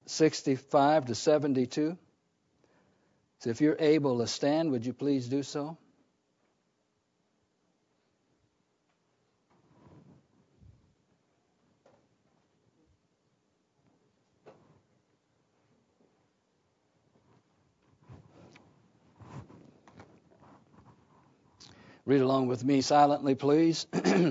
65 to 72. So if you're able to stand, would you please do so? Read along with me silently, please.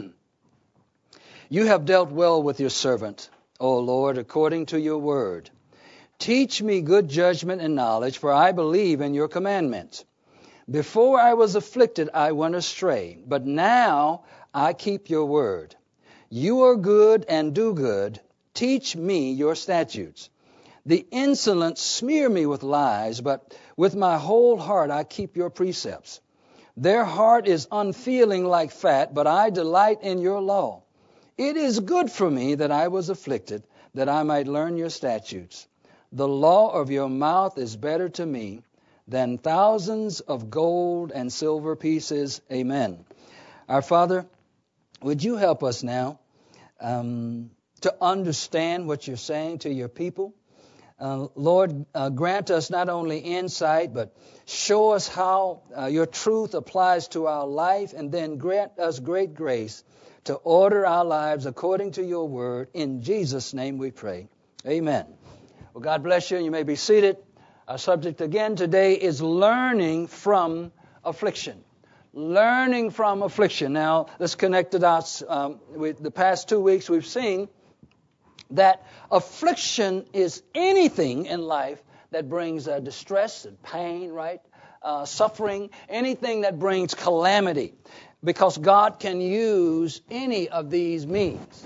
You have dealt well with your servant, O Lord, according to your word. Teach me good judgment and knowledge, for I believe in your commandments. Before I was afflicted, I went astray, but now I keep your word. You are good and do good. Teach me your statutes. The insolent smear me with lies, but with my whole heart I keep your precepts. Their heart is unfeeling like fat, but I delight in your law. It is good for me that I was afflicted, that I might learn your statutes. The law of your mouth is better to me than thousands of gold and silver pieces. Amen. Our Father, would you help us now to understand what you're saying to your people? Lord, grant us not only insight, but show us how your truth applies to our life, and then grant us great grace to order our lives according to your word. In Jesus' name we pray. Amen. Well, God bless you. You may be seated. Our subject again today is learning from affliction. Learning from affliction. Now, let's connect the dots. With the past 2 weeks, we've seen that affliction is anything in life that brings distress and pain, right? Suffering, anything that brings calamity. Because God can use any of these means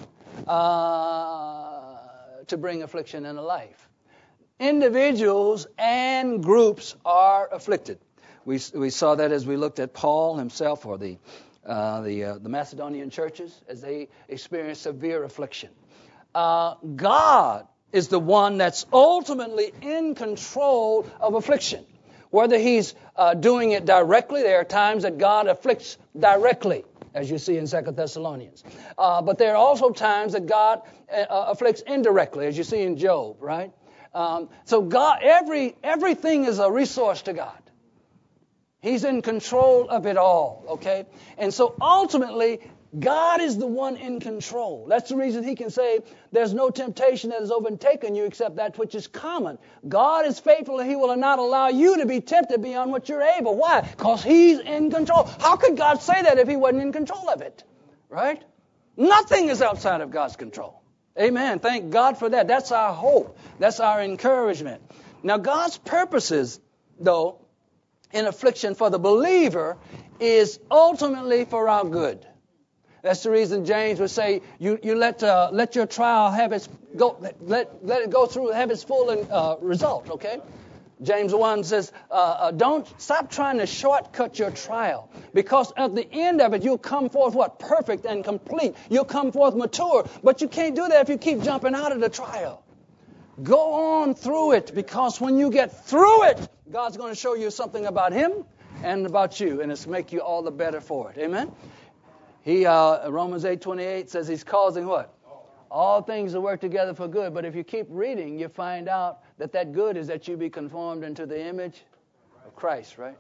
to bring affliction in a life. Individuals and groups are afflicted. We saw that as we looked at Paul himself, or the Macedonian churches, as they experienced severe affliction. God is the one that's ultimately in control of affliction. Whether he's doing it directly, there are times that God afflicts directly, as you see in 2 Thessalonians. But there are also times that God afflicts indirectly, as you see in Job, right? So God, everything is a resource to God. He's in control of it all, okay? And so ultimately, God is the one in control. That's the reason he can say, there's no temptation that has overtaken you except that which is common. God is faithful and he will not allow you to be tempted beyond what you're able. Why? Because he's in control. How could God say that if he wasn't in control of it? Right? Nothing is outside of God's control. Amen. Thank God for that. That's our hope. That's our encouragement. Now, God's purposes, though, in affliction for the believer is ultimately for our good. That's the reason James would say, you let your trial have its go, let it go through, have its full result. Okay, James 1 says, don't stop trying to shortcut your trial, because at the end of it you'll come forth what? Perfect and complete. You'll come forth mature, but you can't do that if you keep jumping out of the trial. Go on through it, because when you get through it, God's going to show you something about Him and about you, and it's make you all the better for it. Amen. Romans 8:28 says He's causing what? All things to work together for good. But if you keep reading, you find out that good is that you be conformed into the image of Christ, right?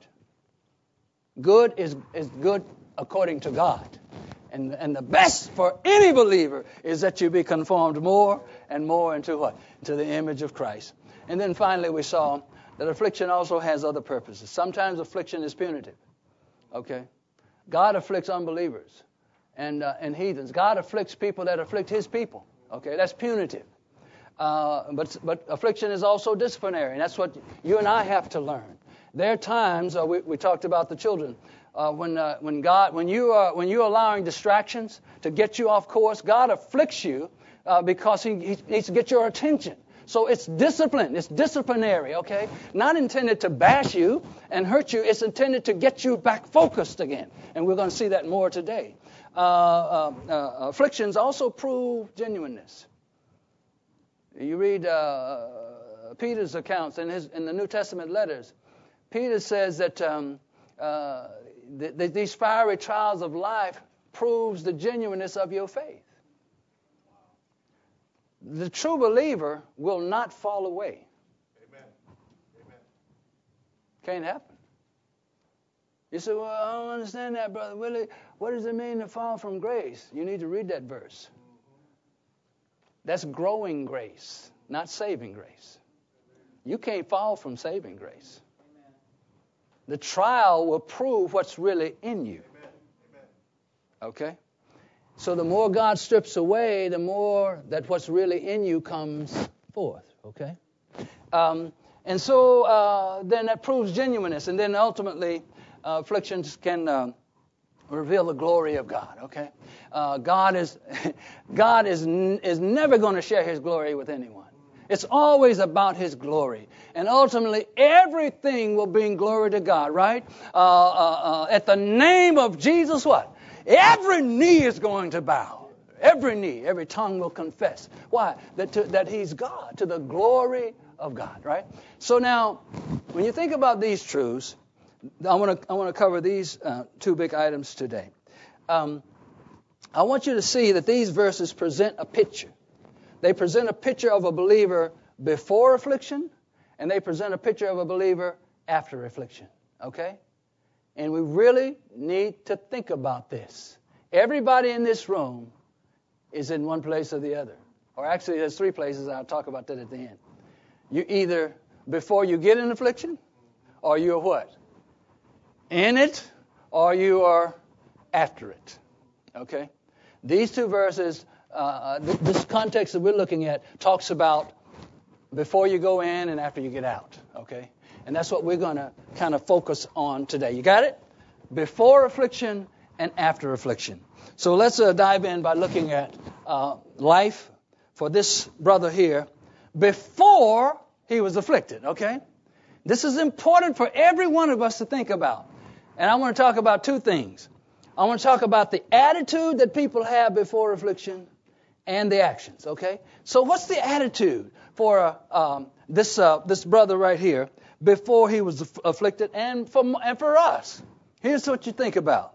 Good is good according to God. And the best for any believer is that you be conformed more and more into what? To the image of Christ. And then finally we saw that affliction also has other purposes. Sometimes affliction is punitive. Okay? God afflicts unbelievers and heathens. God afflicts people that afflict His people. Okay? That's punitive. But affliction is also disciplinary. And that's what you and I have to learn. There are times, we talked about the children, when you're allowing distractions to get you off course, God afflicts you because He needs to get your attention. So it's discipline. It's disciplinary, okay? Not intended to bash you and hurt you. It's intended to get you back focused again. And we're going to see that more today. Afflictions also prove genuineness. You read Peter's accounts in the New Testament letters. Peter says that these fiery trials of life proves the genuineness of your faith. the true believer will not fall away. Amen. Amen. Can't happen. You say, well, I don't understand that, Brother Willie. What does it mean to fall from grace? You need to read that verse. That's growing grace, not saving grace. You can't fall from saving grace. The trial will prove what's really in you. Okay? So the more God strips away, the more that what's really in you comes forth. Okay? And so then that proves genuineness. And then ultimately, afflictions can reveal the glory of God. Okay? God is never going to share His glory with anyone. It's always about His glory. And ultimately, everything will bring glory to God, right? At the name of Jesus, what? Every knee is going to bow. Every knee, every tongue will confess. Why? That He's God, to the glory of God, right? So now, when you think about these truths, I want to cover these two big items today. I want you to see that these verses present a picture. They present a picture of a believer before affliction, and they present a picture of a believer after affliction. Okay? And we really need to think about this. Everybody in this room is in one place or the other. Or actually, there's three places. I'll talk about that at the end. You either before you get an affliction, or you're what? In it, or you are after it. Okay? These two verses, this context that we're looking at, talks about before you go in and after you get out. Okay? And that's what we're going to kind of focus on today. You got it? Before affliction and after affliction. So let's dive in by looking at life for this brother here before he was afflicted. Okay? This is important for every one of us to think about. And I want to talk about two things. I want to talk about the attitude that people have before affliction and the actions. Okay? So what's the attitude for this brother right here before he was afflicted and for us? Here's what you think about.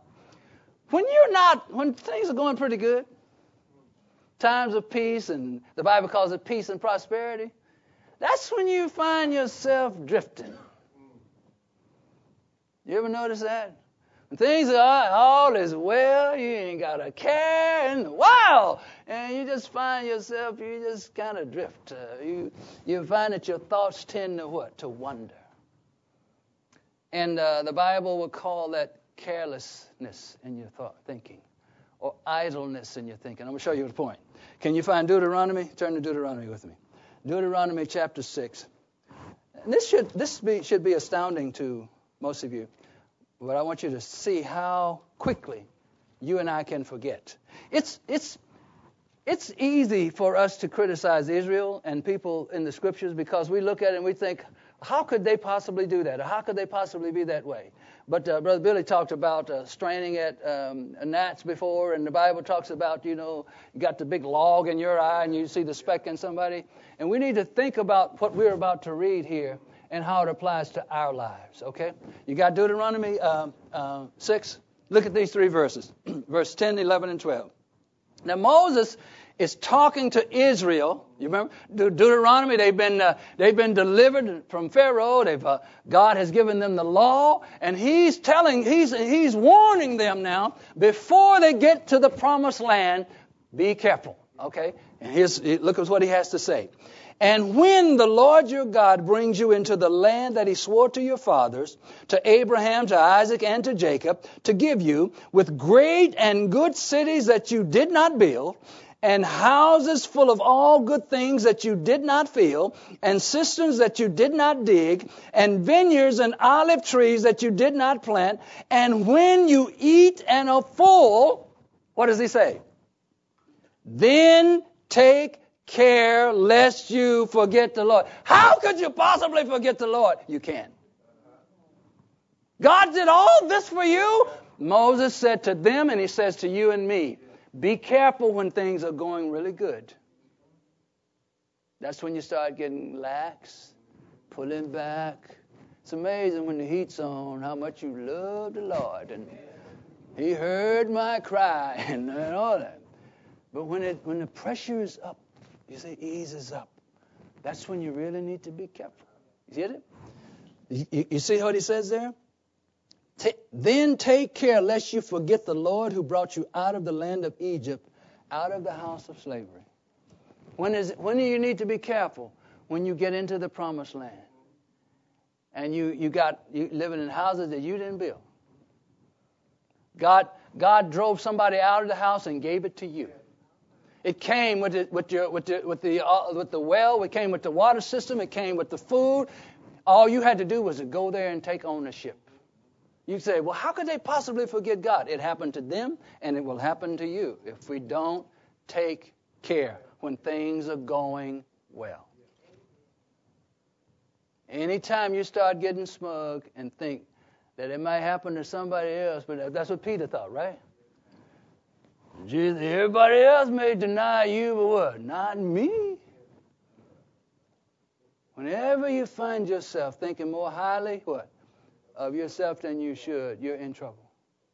When things are going pretty good, times of peace, and the Bible calls it peace and prosperity, that's when you find yourself drifting. You ever notice that? When things are all is well, you ain't got a care in the world, and you just find yourself, you just kind of drift. You find that your thoughts tend to what? To wander. And the Bible will call that carelessness in your thinking, or idleness in your thinking. I'm going to show you the point. Can you find Deuteronomy? Turn to Deuteronomy with me. Deuteronomy chapter 6. And this should be astounding to most of you, but I want you to see how quickly you and I can forget. It's easy for us to criticize Israel and people in the Scriptures because we look at it and we think, how could they possibly do that? Or how could they possibly be that way? But Brother Billy talked about straining at gnats before, and the Bible talks about, you got the big log in your eye and you see the speck in somebody. And we need to think about what we're about to read here and how it applies to our lives, okay? You got Deuteronomy 6? Look at these three verses, verse 10, 11, and 12. Now Moses is talking to Israel. You remember Deuteronomy? They've been delivered from Pharaoh. God has given them the law, and he's warning them now before they get to the promised land. Be careful, okay? And look at what he has to say. And when the Lord your God brings you into the land that He swore to your fathers, to Abraham, to Isaac, and to Jacob, to give you, with great and good cities that you did not build, and houses full of all good things that you did not fill, and cisterns that you did not dig, and vineyards and olive trees that you did not plant, and when you eat and are full, what does He say? Then take care lest you forget the Lord. How could you possibly forget the Lord? You can't. God did all this for you. Moses said to them, and He says to you and me, be careful when things are going really good. That's when you start getting lax, pulling back. It's amazing when the heat's on how much you love the Lord, and He heard my cry and all that. But when the pressure is up, You see, eases up. That's when you really need to be careful. You get it? You see what he says there? Then take care lest you forget the Lord who brought you out of the land of Egypt, out of the house of slavery. When do you need to be careful? When you get into the promised land. And you living in houses that you didn't build. God drove somebody out of the house and gave it to you. It came with the well. It came with the water system. It came with the food. All you had to do was to go there and take ownership. You say, well, how could they possibly forget God? It happened to them, and it will happen to you if we don't take care when things are going well. Anytime you start getting smug and think that it might happen to somebody else, but that's what Peter thought, right? Jesus, everybody else may deny you, but what? Not me. Whenever you find yourself thinking more highly, what? Of yourself than you should, you're in trouble.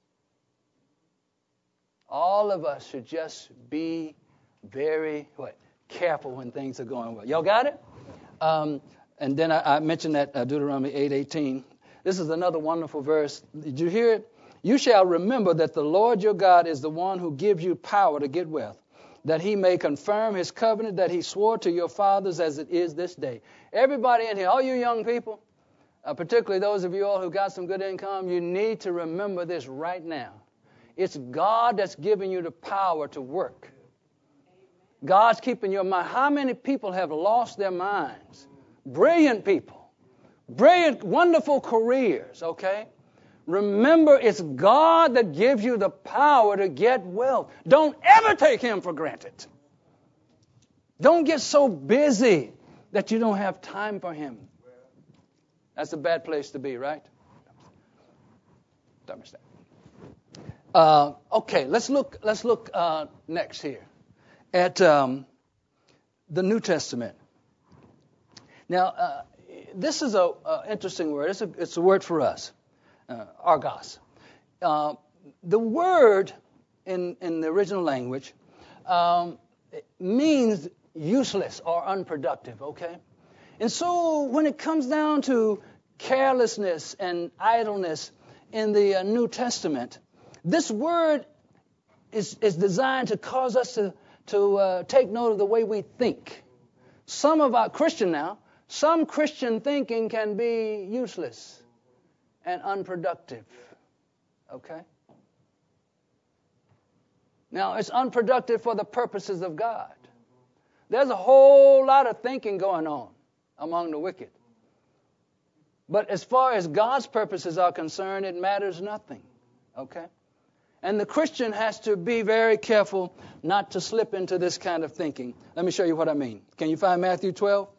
All of us should just be very, careful when things are going well. Y'all got it? And then I mentioned that Deuteronomy 8:18. This is another wonderful verse. Did you hear it? You shall remember that the Lord your God is the one who gives you power to get wealth, that he may confirm his covenant that he swore to your fathers as it is this day. Everybody in here, all you young people, particularly those of you all who got some good income, you need to remember this right now. It's God that's giving you the power to work. God's keeping your mind. How many people have lost their minds? Brilliant people. Brilliant, wonderful careers, okay? Remember, it's God that gives you the power to get wealth. Don't ever take him for granted. Don't get so busy that you don't have time for him. That's a bad place to be, right? Thermostat. Okay, let's look next here at the New Testament. Now, this is an interesting word. It's a word for us, argos. The word in the original language means useless or unproductive, okay? And so when it comes down to carelessness and idleness in the New Testament, this word is designed to cause us to take note of the way we think. Some Christian thinking can be useless and unproductive. Okay? Now, it's unproductive for the purposes of God. There's a whole lot of thinking going on among the wicked. But as far as God's purposes are concerned, it matters nothing. Okay? And the Christian has to be very careful not to slip into this kind of thinking. Let me show you what I mean. Can you find Matthew 12?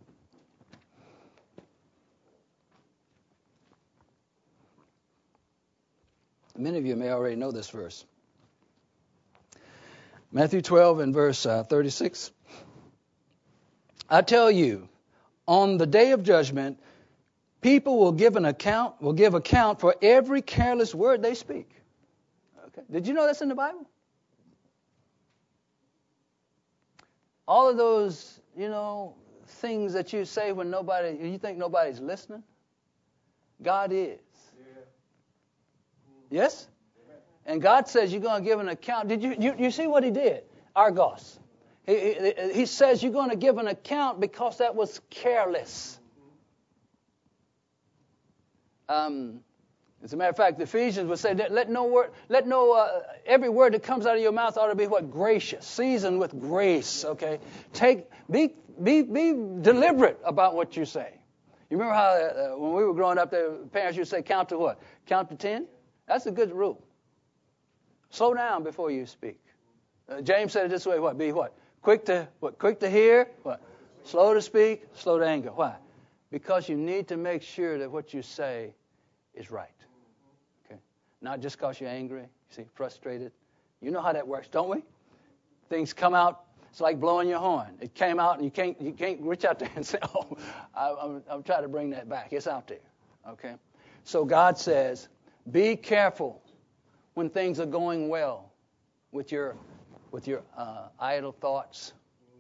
Many of you may already know this verse. Matthew 12 and verse 36. I tell you, on the day of judgment, people will give account for every careless word they speak. Okay. Did you know that's in the Bible? All of those, things that you say when you think nobody's listening, God is. Yes? And God says you're going to give an account. Did you see what he did? Argos. He says you're going to give an account because that was careless. As a matter of fact, the Ephesians would say that every word that comes out of your mouth ought to be gracious, seasoned with grace. Okay, be deliberate about what you say. You remember how when we were growing up, the parents used to say, "Count to what? Count to 10." That's a good rule. Slow down before you speak. James said it this way: what? Be what? Quick to hear. What? Slow to speak. Slow to anger. Why? Because you need to make sure that what you say is right. Okay. Not just because you're angry, frustrated. You know how that works, don't we? Things come out. It's like blowing your horn. It came out, and you can't reach out there and say, "Oh, I'm trying to bring that back." It's out there. Okay. So God says, be careful when things are going well with your idle thoughts.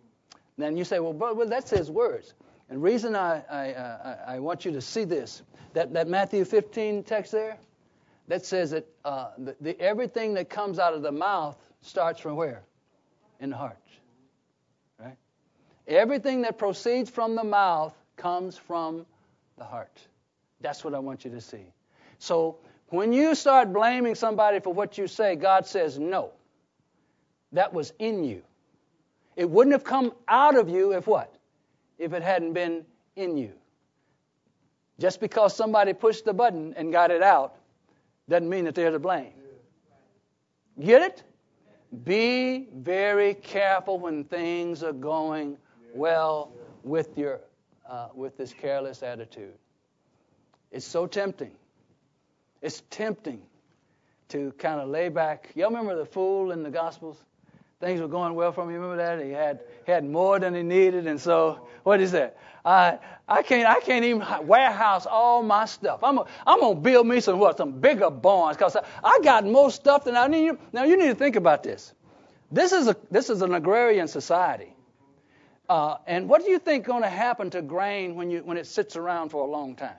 Then you say, well, that's his words. And the reason I want you to see this, that Matthew 15 text there, that says that everything that comes out of the mouth starts from where? In the heart. Right? Everything that proceeds from the mouth comes from the heart. That's what I want you to see. So when you start blaming somebody for what you say, God says, no. That was in you. It wouldn't have come out of you if what? If it hadn't been in you. Just because somebody pushed the button and got it out doesn't mean that they're to blame. Get it? Be very careful when things are going well with this careless attitude. It's so tempting. It's tempting to kind of lay back. Y'all remember the fool in the Gospels? Things were going well for him. You remember that? He had more than he needed, and so what is that? I can't even warehouse all my stuff. I'm gonna build me some bigger barns because I got more stuff than I need. Now you need to think about this. This is an agrarian society, and what do you think going to happen to grain when it sits around for a long time?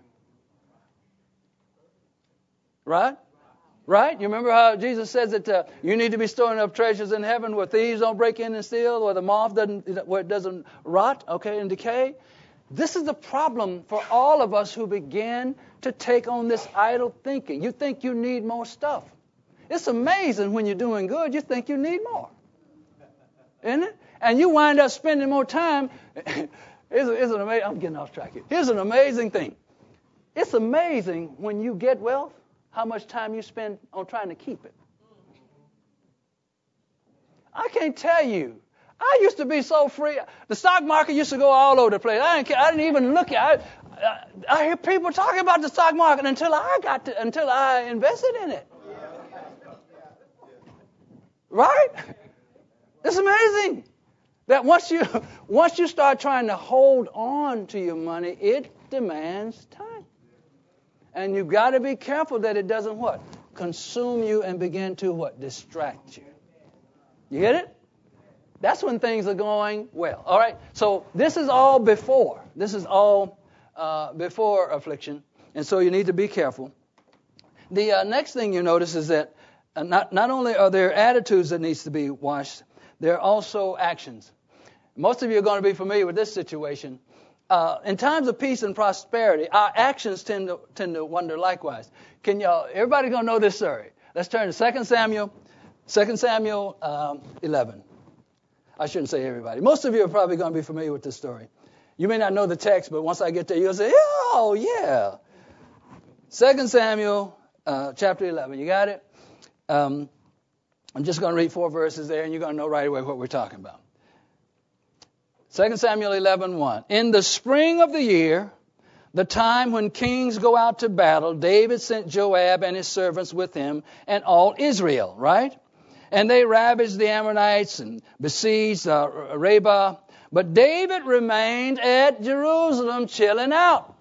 Right? Right? You remember how Jesus says that you need to be storing up treasures in heaven where thieves don't break in and steal, where the moth doesn't rot, okay, and decay. This is the problem for all of us who begin to take on this idle thinking. You think you need more stuff. It's amazing when you're doing good, you think you need more. Isn't it? And you wind up spending more time. It's an amazing, I'm getting off track here. Here's an amazing thing. It's amazing when you get wealth, how much time you spend on trying to keep it. I can't tell you. I used to be so free. The stock market used to go all over the place. I didn't even look at it. I hear people talking about the stock market until I invested in it. Right? It's amazing that once you start trying to hold on to your money, it demands time. And you've got to be careful that it doesn't what? Consume you and begin to what? Distract you. You get it? That's when things are going well. All right? So this is all before. This is all before affliction. And so you need to be careful. The next thing you notice is that not only are there attitudes that needs to be washed, there are also actions. Most of you are going to be familiar with this situation. In times of peace and prosperity, our actions tend to wander likewise. Everybody gonna know this story? Let's turn to 2 Samuel 11. I shouldn't say everybody. Most of you are probably going to be familiar with this story. You may not know the text, but once I get there, you'll say, oh, yeah. 2 Samuel chapter 11. You got it? I'm just going to read 4 verses there, and you're going to know right away what we're talking about. 2 Samuel 11:1. In the spring of the year, the time when kings go out to battle, David sent Joab and his servants with him and all Israel, right? And they ravaged the Ammonites and besieged Rabbah. But David remained at Jerusalem chilling out.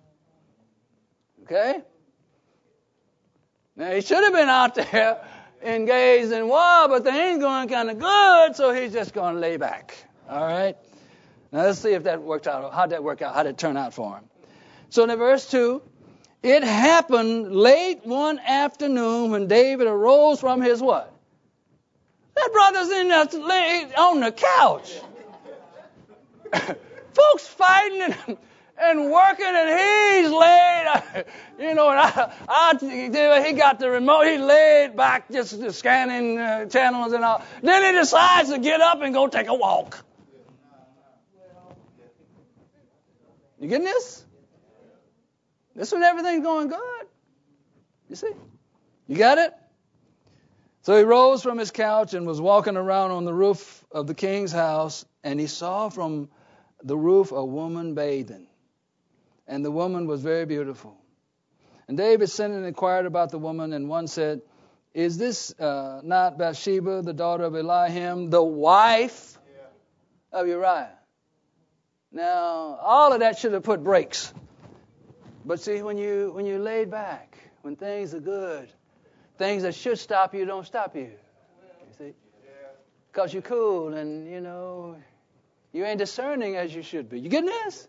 Okay? Now, he should have been out there engaged in war, but they ain't going kind of good, so he's just going to lay back. All right? Now, let's see if that worked out. How'd that work out? How'd it turn out for him? So in verse 2, it happened late one afternoon when David arose from his what? That brother's in there on the couch. Folks fighting and working, and he's laid, he got the remote, he laid back just scanning channels and all. Then he decides to get up and go take a walk. You getting this? This when everything's going good. You see? You got it? So he rose from his couch and was walking around on the roof of the king's house, and he saw from the roof a woman bathing. And the woman was very beautiful. And David sent and inquired about the woman, and one said, is this not Bathsheba, the daughter of Eliam, the wife of Uriah? Now, all of that should have put brakes. But see, when you laid back, when things are good, things that should stop you don't stop you. You see? Because you're cool and, you You ain't discerning as you should be. You getting this?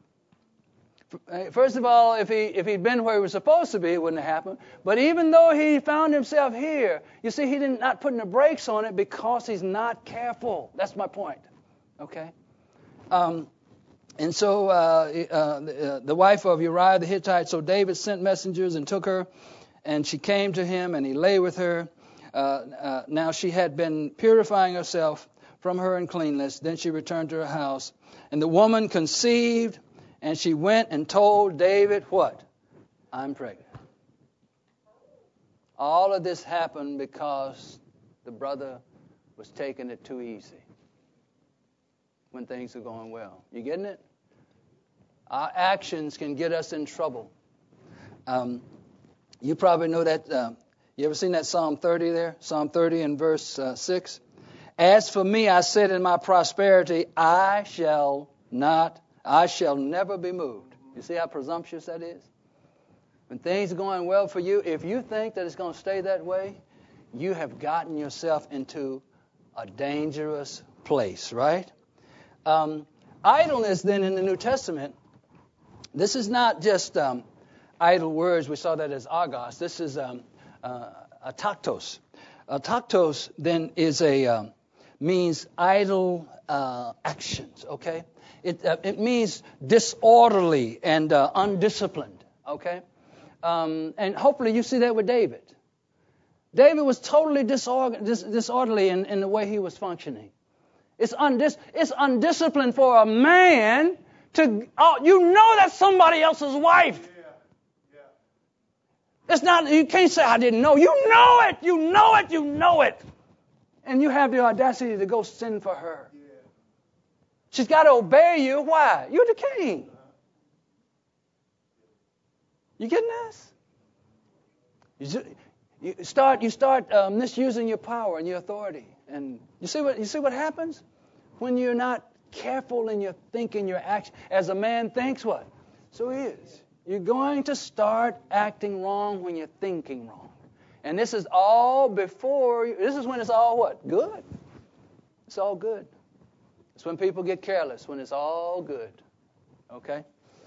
First of all, if he'd been where he was supposed to be, it wouldn't have happened. But even though he found himself here, you see, he didn't not putting the brakes on it because he's not careful. That's my point. Okay. And so the wife of Uriah the Hittite, so David sent messengers and took her, and she came to him, and he lay with her. Now she had been purifying herself from her uncleanness. Then she returned to her house, and the woman conceived. And she went and told David, what? I'm pregnant. All of this happened because the brother was taking it too easy when things are going well. You getting it? Our actions can get us in trouble. You probably know that. You ever seen that Psalm 30 there? Psalm 30 and verse 6. As for me, I said in my prosperity, I shall never be moved. You see how presumptuous that is? When things are going well for you, if you think that it's going to stay that way, you have gotten yourself into a dangerous place, right? Idleness then in the New Testament, this is not just idle words. We saw that as argos. This is ataktos. Ataktos then is means idle actions, okay? It means disorderly and undisciplined, okay? And hopefully you see that with David. David was totally disorderly in the way he was functioning. It's undisciplined for a man to, that's somebody else's wife. It's not, you can't say I didn't know. You know it. And you have the audacity to go sin for her. She's got to obey you. Why? You're the king. You getting this? You start misusing your power and your authority. And you see what happens? When you're not careful in your thinking, your action. As a man thinks, what? So he is. You're going to start acting wrong when you're thinking wrong. And this is all this is when it's all what? Good. It's all good. It's when people get careless, when it's all good. Okay?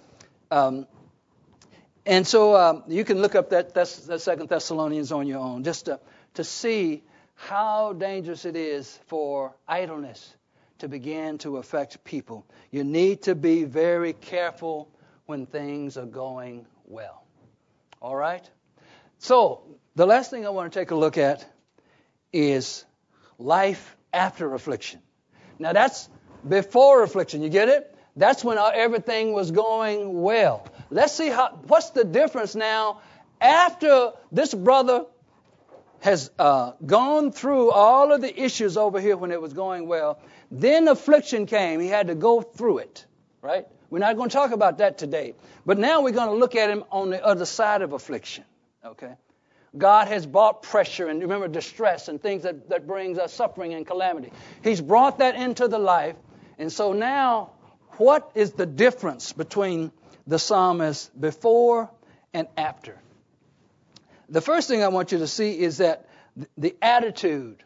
And so you can look up that 2 Thessalonians on your own, just to see how dangerous it is for idleness to begin to affect people. You need to be very careful when things are going well. All right? So, the last thing I want to take a look at is life after affliction. Now, that's before affliction. You get it? That's when everything was going well. Let's see what's the difference now after this brother has gone through all of the issues over here when it was going well. Then affliction came. He had to go through it, right? We're not going to talk about that today. But now we're going to look at him on the other side of affliction, okay? God has brought pressure and, remember, distress and things that brings us suffering and calamity. He's brought that into the life. And so now, what is the difference between the psalmist before and after? The first thing I want you to see is that the attitude.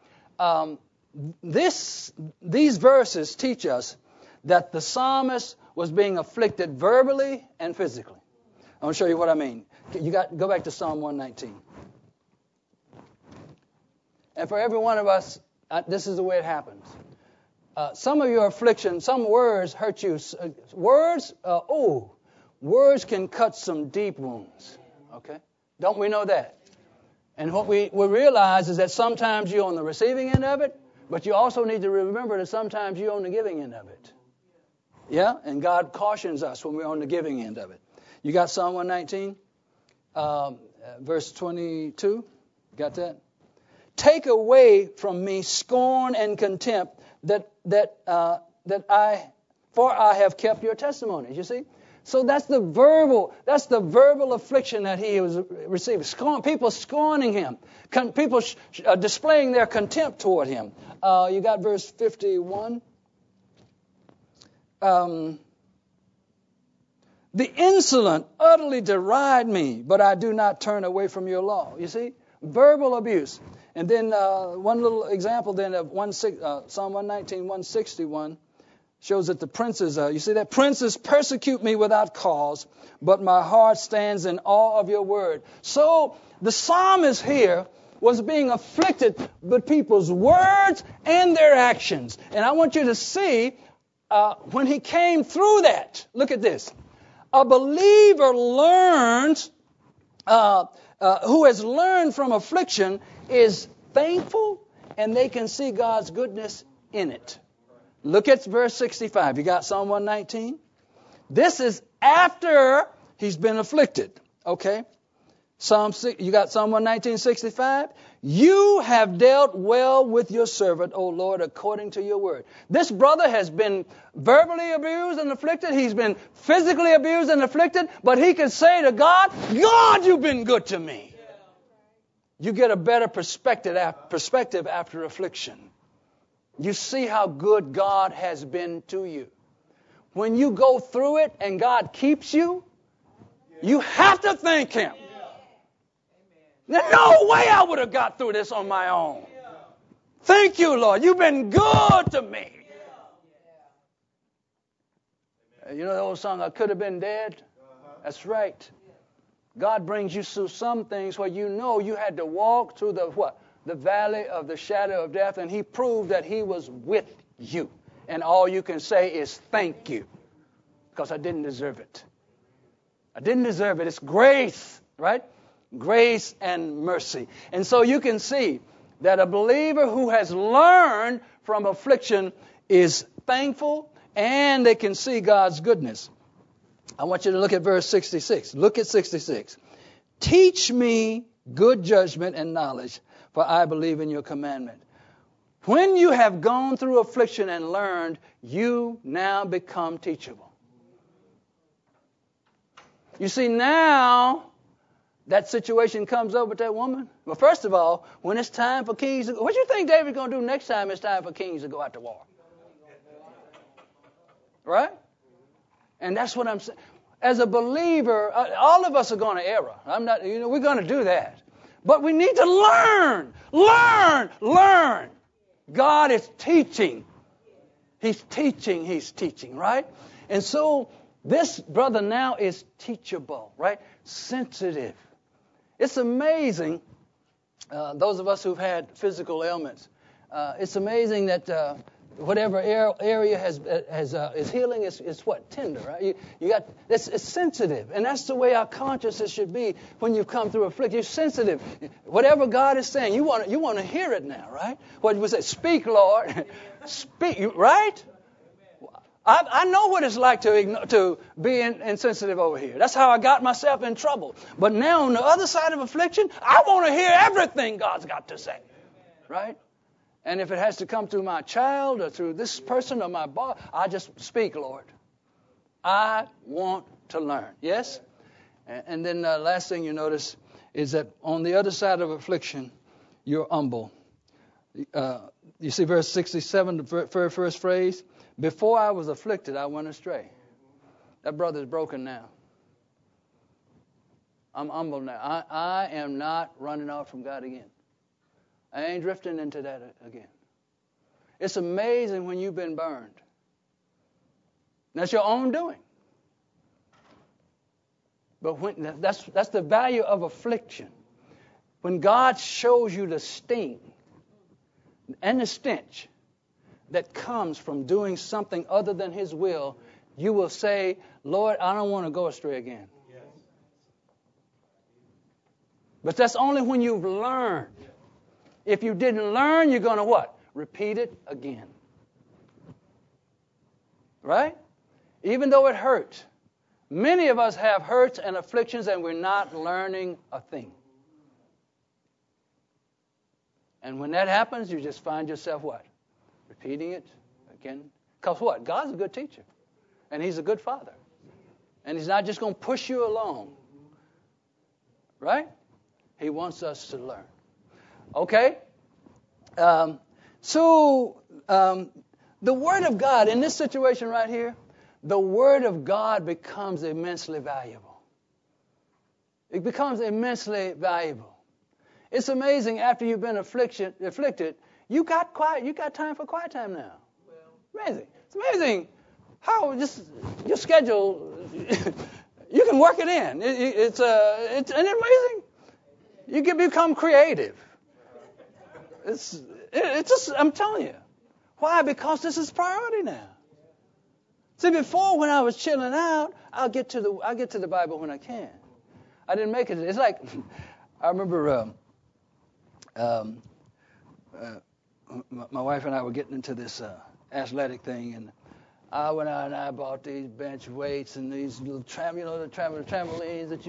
These verses teach us that the psalmist was being afflicted verbally and physically. I'm going to show you what I mean. Go back to Psalm 119. And for every one of us, this is the way it happens. Some of your affliction, some words hurt you. Words can cut some deep wounds. Okay? Don't we know that? And what we realize is that sometimes you're on the receiving end of it, but you also need to remember that sometimes you're on the giving end of it. Yeah? And God cautions us when we're on the giving end of it. You got Psalm 119, verse 22? Got that? Take away from me scorn and contempt for I have kept your testimonies. You see? So that's the verbal affliction that he was receiving. People scorning him. People displaying their contempt toward him. You got verse 51. The insolent utterly deride me, but I do not turn away from your law. You see? Verbal abuse. And then one little example then of Psalm 119, 161. Shows that the princes, you see that? Princes persecute me without cause, but my heart stands in awe of your word. So the psalmist here was being afflicted with people's words and their actions. And I want you to see when he came through that. Look at this. A believer learns, who has learned from affliction is thankful, and they can see God's goodness in it. Look at verse 65. You got Psalm 119? This is after he's been afflicted. Okay? You got Psalm 119:65? You have dealt well with your servant, O Lord, according to your word. This brother has been verbally abused and afflicted. He's been physically abused and afflicted. But he can say to God, God, you've been good to me. You get a better perspective after affliction. You see how good God has been to you. When you go through it and God keeps you, you have to thank Him. There's no way I would have got through this on my own. Thank you, Lord. You've been good to me. You know the old song, I could have been dead? That's right. God brings you through some things where you know you had to walk through the valley of the shadow of death, and He proved that He was with you. And all you can say is thank you, because I didn't deserve it. I didn't deserve it. It's grace, right? Grace and mercy. And so you can see that a believer who has learned from affliction is thankful, and they can see God's goodness. I want you to look at verse 66. Look at 66. Teach me good judgment and knowledge, for I believe in your commandment. When you have gone through affliction and learned, you now become teachable. You see, now that situation comes up with that woman. Well, first of all, when it's time for kings to go, what do you think David's going to do next time it's time for kings to go out to war? Right? And that's what I'm saying. As a believer, all of us are going to err. We're going to do that. But we need to learn. God is teaching. He's teaching, right? And so this brother now is teachable, right? Sensitive. It's amazing, those of us who've had physical ailments, it's amazing that whatever area is healing is what? Tender, right? It's sensitive. And that's the way our consciousness should be when you come through affliction. You're sensitive. Whatever God is saying, you want to hear it now, right? What we say, speak, Lord. Speak, right? I know what it's like to be insensitive over here. That's how I got myself in trouble. But now on the other side of affliction, I want to hear everything God's got to say. Right? And if it has to come through my child or through this person or my boss, I just speak, Lord. I want to learn. Yes? And then the last thing you notice is that on the other side of affliction, you're humble. You see verse 67, the very first phrase? Before I was afflicted, I went astray. That brother's broken now. I'm humble now. I am not running off from God again. I ain't drifting into that again. It's amazing when you've been burned. That's your own doing. But that's the value of affliction. When God shows you the sting and the stench that comes from doing something other than His will, you will say, Lord, I don't want to go astray again. Yes. But that's only when you've learned. If you didn't learn, you're going to what? Repeat it again. Right? Even though it hurt. Many of us have hurts and afflictions and we're not learning a thing. And when that happens, you just find yourself what? Repeating it again. Because what? God's a good teacher. And He's a good Father. And He's not just going to push you along. Right? He wants us to learn. Okay? So the Word of God, in this situation right here, the Word of God becomes immensely valuable. It becomes immensely valuable. It's amazing after you've been afflicted, you got time for quiet time now. Amazing. It's amazing how just your schedule, you can work it in. It's amazing. You can become creative. It's just, I'm telling you. Why? Because this is priority now. See, before when I was chilling out, I'll get to the Bible when I can. I didn't make it. It's like, I remember my wife and I were getting into this athletic thing, and I went out and I bought these bench weights and these little trampolines that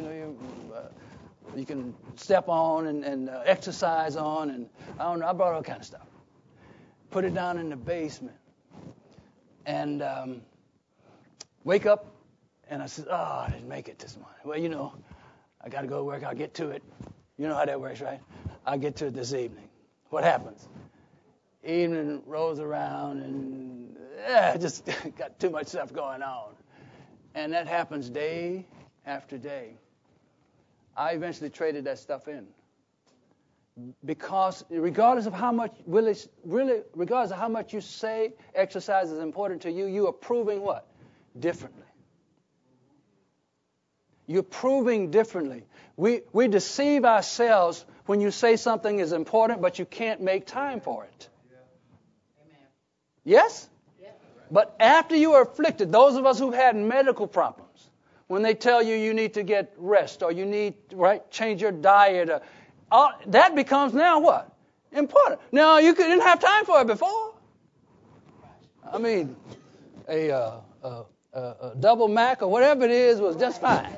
you can step on and exercise on, and I bought all kind of stuff. Put it down in the basement, and wake up, and I said, I didn't make it this morning. Well, I got to go to work. I'll get to it. You know how that works, right? I'll get to it this evening. What happens? Evening rolls around, and just got too much stuff going on. And that happens day after day. I eventually traded that stuff in. Because regardless of how much, regardless of how much you say exercise is important to you, you are proving what? Differently. You're proving differently. We deceive ourselves when you say something is important, but you can't make time for it. Yes? But after you are afflicted, those of us who've had medical problems, when they tell you need to get rest or you need, change your diet, that becomes now what? Important. Now, you didn't have time for it before. I mean, a double Mac or whatever it is was just fine.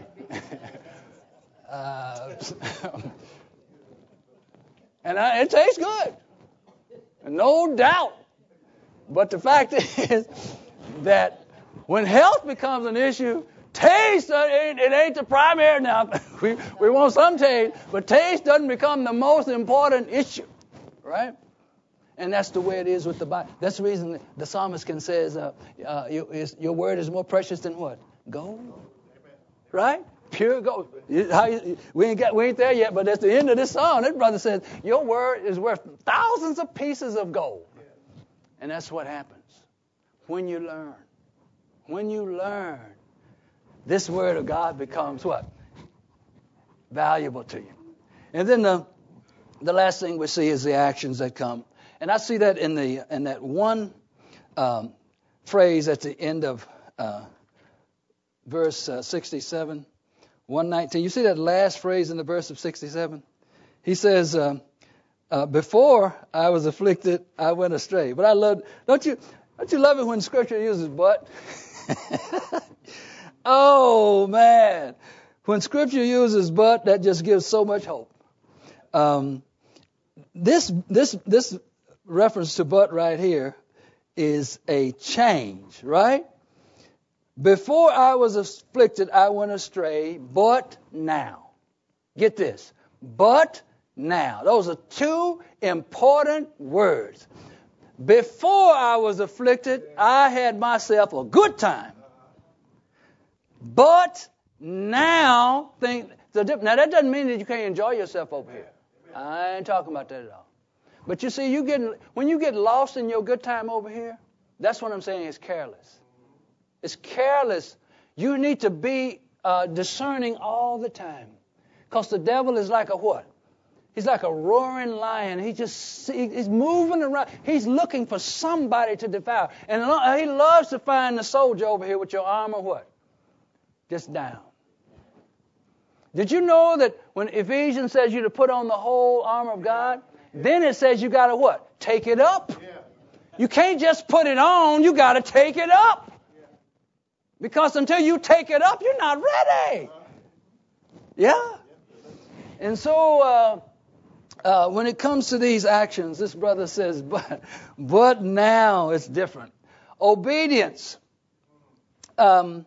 And it tastes good. No doubt. But the fact is that when health becomes an issue, taste, it ain't the primary now. We want some taste, but taste doesn't become the most important issue, right? And that's the way it is with the Bible. That's the reason the psalmist can says, your word is more precious than what? Gold, right? Pure gold. We ain't there yet, but at the end of this song, that brother says, your word is worth thousands of pieces of gold. And that's what happens when you learn. When you learn, this word of God becomes what? Valuable to you. And then the last thing we see is the actions that come. And I see that in that one phrase at the end of verse 67, 119. You see that last phrase in the verse of 67? He says, before I was afflicted, I went astray. But I love, don't you love it when Scripture uses but? Oh, man. When Scripture uses but, that just gives so much hope. This reference to but right here is a change, right? Before I was afflicted, I went astray, but now. Get this. But now. Those are two important words. Before I was afflicted, I had myself a good time. But now, now that doesn't mean that you can't enjoy yourself over here. I ain't talking about that at all. But you see, when you get lost in your good time over here, that's what I'm saying is careless. It's careless. You need to be discerning all the time. Because the devil is like a what? He's like a roaring lion. He's moving around. He's looking for somebody to devour. And he loves to find the soldier over here with your armor what? Just down. Did you know that when Ephesians says you to put on the whole armor of God, then it says you got to what? Take it up. Yeah. You can't just put it on. You got to take it up. Yeah. Because until you take it up, you're not ready. Yeah? And so when it comes to these actions, this brother says, but now it's different. Obedience. What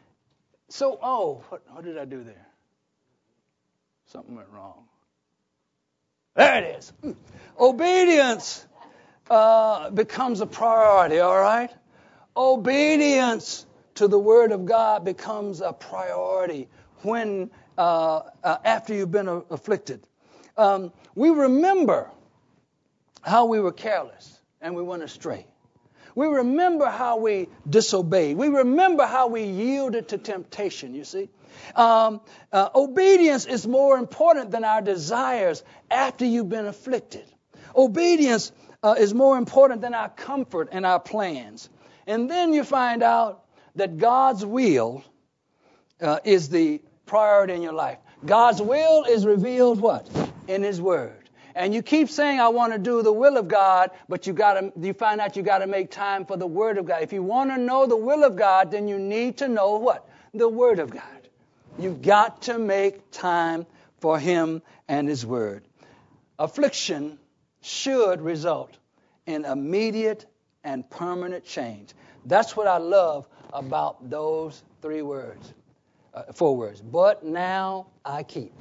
did I do there? Something went wrong. There it is. Obedience becomes a priority, all right? Obedience to the Word of God becomes a priority when after you've been afflicted. We remember how we were careless and we went astray. We remember how we disobeyed. We remember how we yielded to temptation, you see. Obedience is more important than our desires after you've been afflicted. Obedience is more important than our comfort and our plans. And then you find out that God's will is the priority in your life. God's will is revealed what? In His Word. And you keep saying, I want to do the will of God, but you find out you got to make time for the Word of God. If you want to know the will of God, then you need to know what? The Word of God. You've got to make time for Him and His Word. Affliction should result in immediate and permanent change. That's what I love about those 4 words. But now I keep.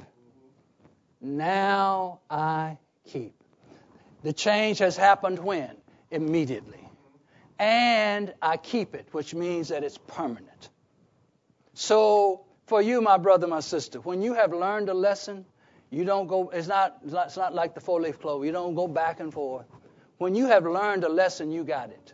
Now I keep. The change has happened when? Immediately. And I keep it, which means that it's permanent. So for you, my brother, my sister, when you have learned a lesson, you don't go, it's not like the 4-leaf clover. You don't go back and forth. When you have learned a lesson, you got it.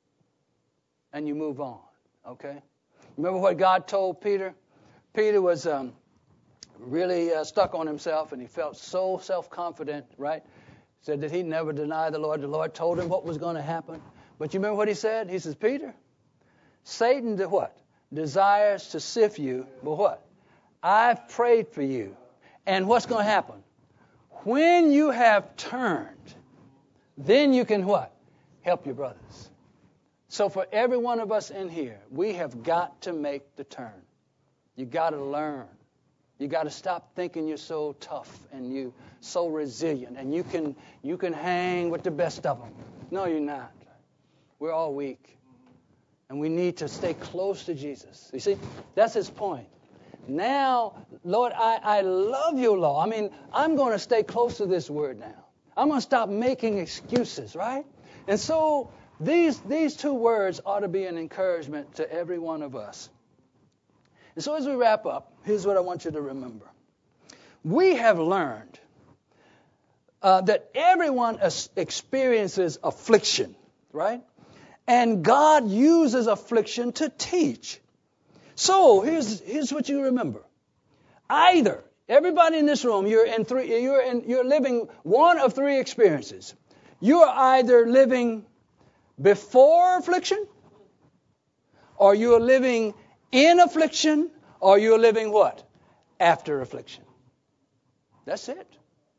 And you move on, okay? Remember what God told Peter? Peter was really stuck on himself, and he felt so self-confident, right? Said that he'd never deny the Lord. The Lord told him what was going to happen. But you remember what he said? He says, Peter, Satan did what? Desires to sift you, but what? I've prayed for you. And what's going to happen? When you have turned, then you can what? Help your brothers. So for every one of us in here, we have got to make the turn. You got to learn. You got to stop thinking you're so tough and you so resilient and you can hang with the best of them. No, you're not. We're all weak. And we need to stay close to Jesus. You see, that's His point. Now, Lord, I love your law. I mean, I'm going to stay close to this word now. I'm going to stop making excuses, right? And so these 2 words ought to be an encouragement to every one of us. And so as we wrap up, here's what I want you to remember. We have learned that everyone experiences affliction, right? And God uses affliction to teach. So here's what you remember. Either everybody in this room, you're living one of 3 experiences. You are either living before affliction, or you are living in affliction, or you're living what? After affliction. That's it.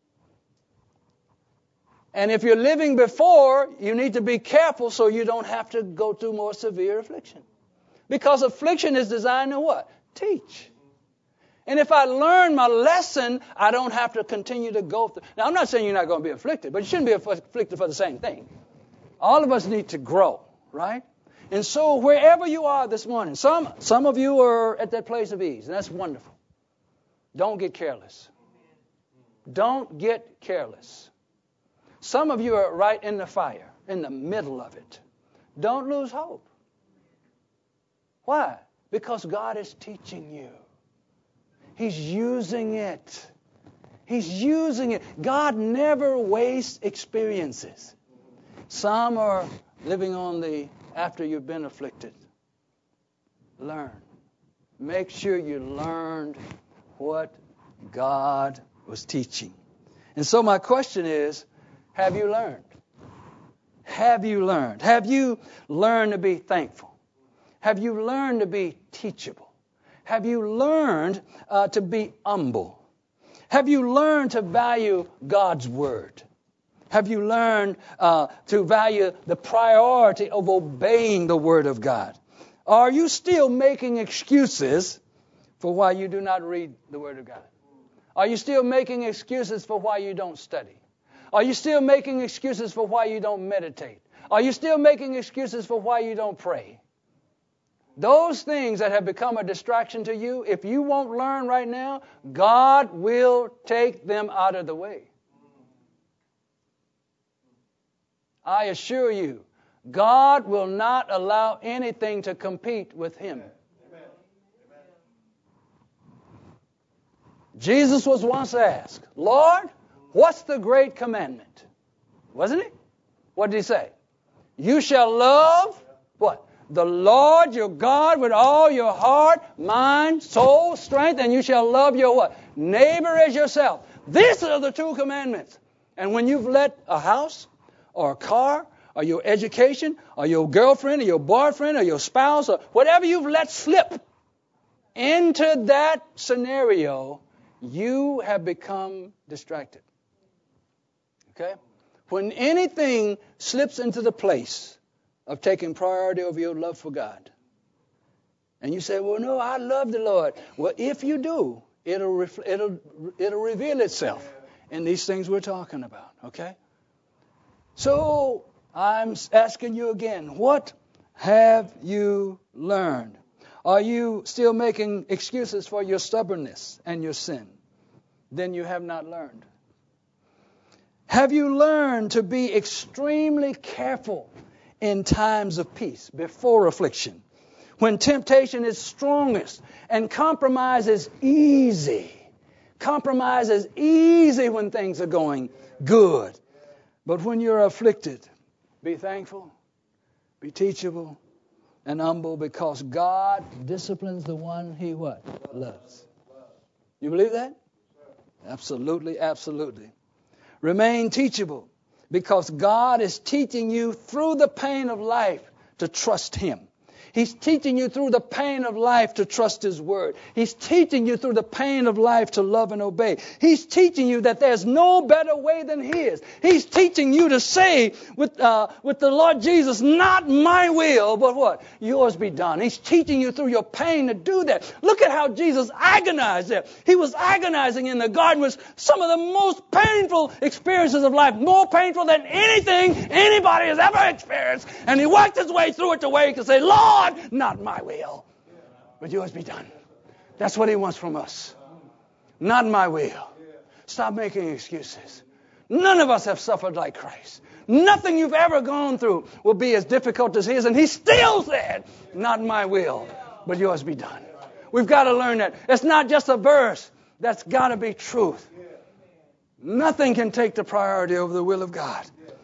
And if you're living before, you need to be careful so you don't have to go through more severe affliction. Because affliction is designed to what? Teach. And if I learn my lesson, I don't have to continue to go through. Now, I'm not saying you're not going to be afflicted, but you shouldn't be afflicted for the same thing. All of us need to grow, right? And so wherever you are this morning, some of you are at that place of ease, and that's wonderful. Don't get careless. Don't get careless. Some of you are right in the fire, in the middle of it. Don't lose hope. Why? Because God is teaching you. He's using it. He's using it. God never wastes experiences. Some are living on the after you've been afflicted. Learn. Make sure you learned what God was teaching. And so my question is, have you learned? Have you learned? Have you learned to be thankful? Have you learned to be teachable? Have you learned to be humble? Have you learned to value God's Word? Have you learned to value the priority of obeying the Word of God? Are you still making excuses for why you do not read the Word of God? Are you still making excuses for why you don't study? Are you still making excuses for why you don't meditate? Are you still making excuses for why you don't pray? Those things that have become a distraction to you, if you won't learn right now, God will take them out of the way. I assure you, God will not allow anything to compete with Him. Amen. Jesus was once asked, Lord, what's the great commandment? Wasn't He? What did He say? You shall love what? The Lord your God with all your heart, mind, soul, strength, and you shall love your what? Neighbor as yourself. These are the 2 commandments. And when you've let a house or a car or your education or your girlfriend or your boyfriend or your spouse or whatever you've let slip into that scenario, you have become distracted. Okay? When anything slips into the place of taking priority over your love for God, and you say, well, no, I love the Lord. Well, if you do, it'll reveal itself in these things we're talking about. Okay? So I'm asking you again, what have you learned? Are you still making excuses for your stubbornness and your sin? Then you have not learned. Have you learned to be extremely careful in times of peace, before affliction, when temptation is strongest and compromise is easy? Compromise is easy when things are going good. But when you're afflicted, be thankful, be teachable, and humble, because God disciplines the one He what? Loves. You believe that? Absolutely, absolutely. Remain teachable, because God is teaching you through the pain of life to trust Him. He's teaching you through the pain of life to trust His Word. He's teaching you through the pain of life to love and obey. He's teaching you that there's no better way than His. He's teaching you to say with the Lord Jesus, not my will, but what? Yours be done. He's teaching you through your pain to do that. Look at how Jesus agonized there. He was agonizing in the garden with some of the most painful experiences of life, more painful than anything anybody has ever experienced. And He worked His way through it to where He could say, Lord, not my will, but yours be done. That's what He wants from us. Not my will. Stop making excuses. None of us have suffered like Christ. Nothing you've ever gone through will be as difficult as His. And He still said, not my will, but yours be done. We've got to learn that. It's not just a verse. That's got to be truth. Nothing can take the priority over the will of God.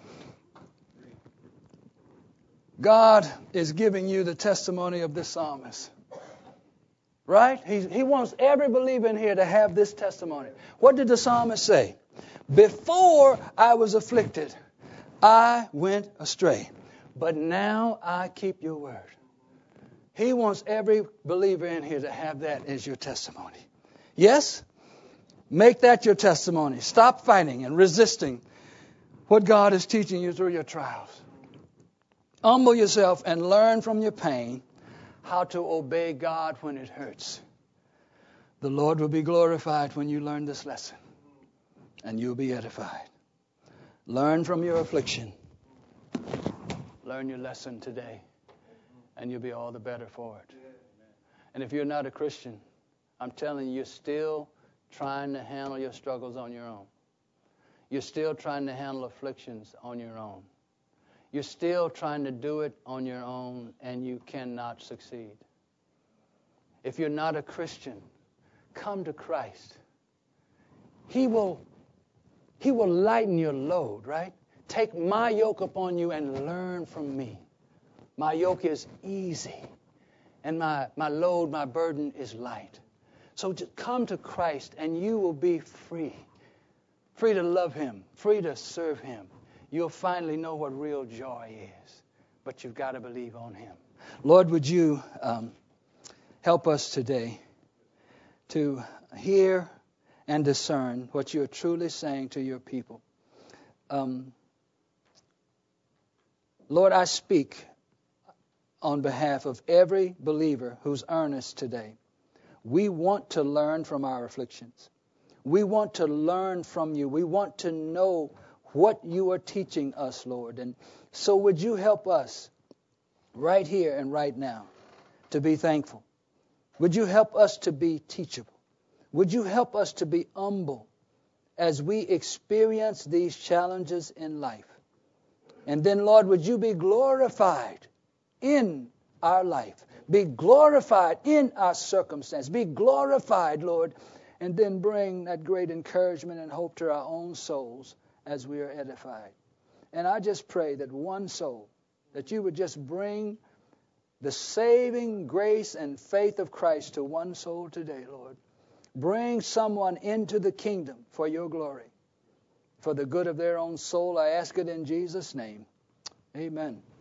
God is giving you the testimony of this psalmist. Right? He wants every believer in here to have this testimony. What did the psalmist say? Before I was afflicted, I went astray, but now I keep your word. He wants every believer in here to have that as your testimony. Yes? Make that your testimony. Stop fighting and resisting what God is teaching you through your trials. Humble yourself and learn from your pain how to obey God when it hurts. The Lord will be glorified when you learn this lesson, and you'll be edified. Learn from your affliction. Learn your lesson today, and you'll be all the better for it. And if you're not a Christian, I'm telling you, you're still trying to handle your struggles on your own. You're still trying to handle afflictions on your own. You're still trying to do it on your own, and you cannot succeed. If you're not a Christian, come to Christ. He will lighten your load, right? Take my yoke upon you and learn from me. My yoke is easy, and my load, my burden is light. So just come to Christ, and you will be free. Free to love Him, free to serve Him. You'll finally know what real joy is. But you've got to believe on Him. Lord, would you help us today to hear and discern what you're truly saying to your people. Lord, I speak on behalf of every believer who's earnest today. We want to learn from our afflictions. We want to learn from you. We want to know what you are teaching us, Lord. And so would you help us right here and right now to be thankful? Would you help us to be teachable? Would you help us to be humble as we experience these challenges in life? And then, Lord, would you be glorified in our life? Be glorified in our circumstance. Be glorified, Lord, and then bring that great encouragement and hope to our own souls as we are edified. And I just pray that one soul that you would just bring the saving grace and faith of Christ to one soul today, Lord. Bring someone into the kingdom for your glory, for the good of their own soul. I ask it in Jesus' name. Amen.